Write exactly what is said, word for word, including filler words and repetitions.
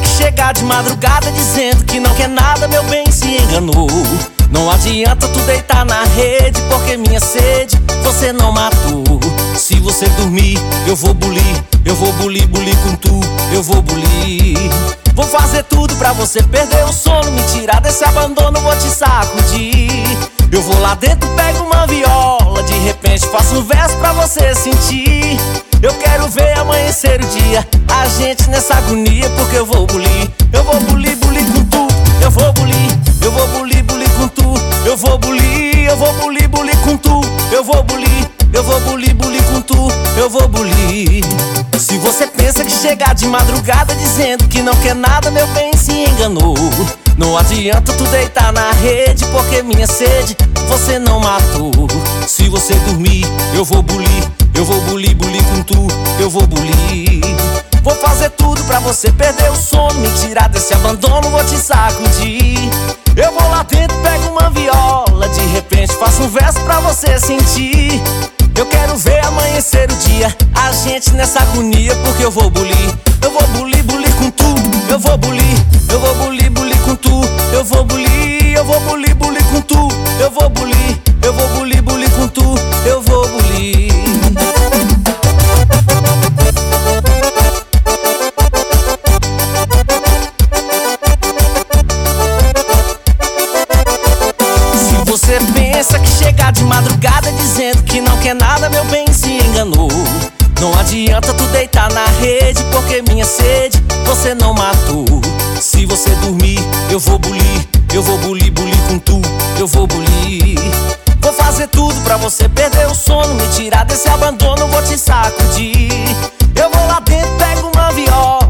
que chegar de madrugada dizendo que não quer nada, meu bem, se enganou. Não adianta tu deitar na rede, porque minha sede você não matou. Se você dormir, eu vou bulir, eu vou bulir, bulir com tu, eu vou bulir. Vou fazer tudo pra você perder o sono, me tirar desse abandono, vou te sacudir. Eu vou lá dentro, pego uma viola, de repente faço um verso pra você sentir. Eu quero ver amanhecer o dia, a gente nessa agonia, porque eu vou bulir, eu vou bulir, bulir com tu, eu vou bulir, eu vou bulir, bulir com tu, eu vou bulir, eu vou bulir, bulir com tu, eu vou bulir, eu vou bulir, bulir com tu, eu vou bulir. Se você pensa que chegar de madrugada dizendo que não quer nada, meu bem, se enganou. Não adianta tu deitar na rede, porque minha sede você não matou. Se você dormir, eu vou bulir, eu vou bulir, bulir com tu, eu vou bulir. Vou fazer tudo pra você perder o sono, me tirar desse abandono, vou te sacudir. Eu vou lá dentro, pego uma viola, de repente faço um verso pra você sentir. Eu quero ver amanhecer o dia, a gente nessa agonia, porque eu vou bulir, eu vou bulir, bulir com tu, eu vou bulir, eu vou bulir, bulir com tu, eu vou bulir, eu vou bulir, bulir com tu, eu vou bulir, eu vou bulir, bulir com tu, eu vou bulir. Você pensa que chegar de madrugada dizendo que não quer nada, meu bem, se enganou. Não adianta tu deitar na rede, porque minha sede você não matou. Se você dormir, eu vou bulir, eu vou bulir, bulir com tu, eu vou bulir. Vou fazer tudo pra você perder o sono, me tirar desse abandono, vou te sacudir. Eu vou lá dentro, pego uma viola,